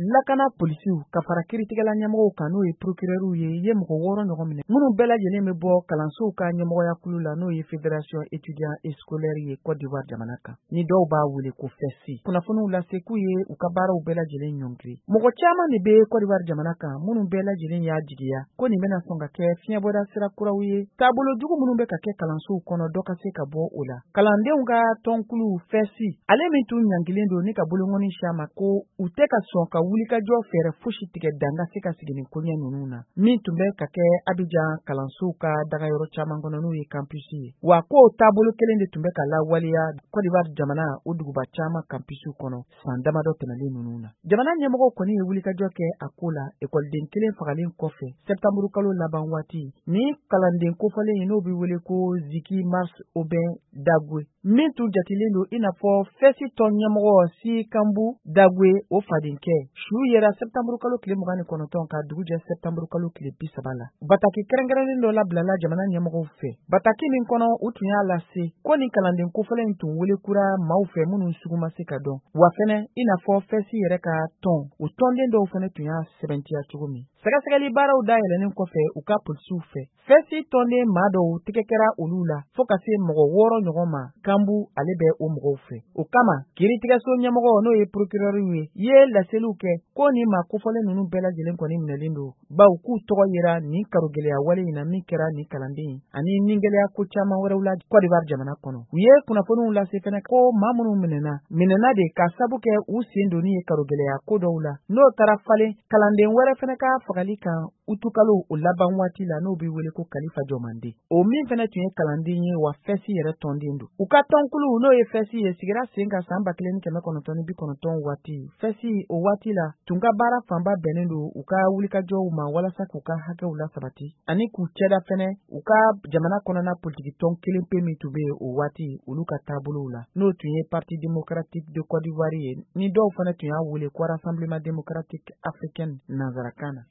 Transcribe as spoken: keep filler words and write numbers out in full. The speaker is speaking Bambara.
lakana polisiw ka fara kiiritigɛla ɲɛmɔgɔw kan n'o ye procureur ye ye mɔgɔ wɔɔrɔ ɲɔgɔn minɛ minnu bɛɛ lajɛlen bɛ bɔ kalansow ka ɲɛmɔgɔya kulu la n'o ye Fédération étudiant et scolaire ye Côte d'Ivoire jamana kan ni dɔw b'a wele ko F E S I kunnafoniw lase k'u ye u ka baaraw bɛɛ lajɛlen ɲɔngiri mɔgɔ caman de bɛ Côte d'Ivoire jamana kan minnu bɛɛ lajɛlen y'a jigiya ko nin bɛna sɔn ka kɛ fiɲɛbɔda sira kuraw ye taabolo jugu minnu bɛ ka kɛ kalansow kɔnɔ dɔ ka se ka bɔ o la kalandenw ka tɔnkulu F E S I ale min tun ɲangilen don ni ka bolongɔni si a ma ko u tɛ ka sɔn ka wulikajɔ fɛɛrɛ fosi tigɛ dan ka se ka sigi nin koɲɛ ninnu na min tun bɛ ka kɛ Abidjan kalansow ka dagayɔrɔ caman kɔnɔ n'o ye campus ye wa ko taabolo kelen de tun bɛ ka lawaleya Côte d'Ivoire jamana o duguba caman campusiw kɔnɔ san damadɔ tɛmɛlen ninnu na jamana ɲɛmɔgɔw kɔni ye wulikajɔ kɛ a ko la école kelen fagalen kɔfɛ septembre kalo laban waati ni kalanden kofɔlen ye n'o bɛ wele ko Ziki Mars Aubin Dagwe min tun jatilen don i n'a fɔ F E S I tɔn ɲɛmɔgɔ Si Kambu Dagwe o fadenkɛ su yera septembre kalo tile mugan ni kɔnɔntɔn ka dugu jɛ septembre kalo tile bi saba la bataki kɛrɛnkɛrɛnnen dɔ labilala jamana ɲɛmɔgɔw fɛ bataki min kɔnɔ u tun y'a lase ko ni kalanden kofɔlen tun wele kura maaw fɛ minnu sugu ma se ka dɔn wa fɛnɛ i n'a fɔ F E S I yɛrɛ ka tɔn u tɔnden dɔw fɛnɛ tun y'a sɛbɛntiya cogo min sɛgɛsɛgɛli baaraw dayɛlɛnnen kɔfɛ u ka polisiw fɛ F E S I tɔnden maa dɔw tigɛ kɛra olu la fɔɔ ka se mɔgɔ wɔɔrɔ ɲɔgɔn ma Kambu ale bɛ o mɔgɔw fɛ o kama kiiritigɛso ɲɛmɔgɔ n'o ye procureur ye ye laseliw kɛ ko ni maa kofɔlen ninnu bɛɛ lajɛlen kɔni minɛlen don baw k'u tɔgɔ yera nin karogɛlɛya wale in na min kɛra nin kalanden ani ningɛlɛya ko caman wɛrɛw la Côte d'Ivoire jamana kɔnɔ u ye kunnafoniw lase fɛnɛ ko maa minnu minɛna minɛna de ka sabu kɛ u sen donni ye karogɛlɛya ko dɔw la n'o taara falen kalanden wɛrɛ fɛnɛ ka fagali kan utukalo o laban waati la n'o bɛ wele ko Kalifa Jɔmande o min fɛnɛ tun ye kalanden ye wa F E S I yɛrɛ tɔnden don u ka tɔnkulu n'o ye F E S I ye sigira sen ka san ba kelen ni kɛmɛ kɔnɔntɔn ni bi kɔnɔntɔn waati F E S I o waati la tun ka baara fanba bɛnnen don u ka wulikajɔw ma walasa k'u ka hakɛw lasabati ani k'u cɛda fɛnɛ u ka jamana kɔnɔna politiki tɔn kelen pe min tun bɛ o waati olu ka taabolow la n'o tun ye Parti démocratique de Côte d'Ivoire ye ni dɔw fɛnɛ tun y'a wele ko Rassemblement démocratique africain nanzarakan na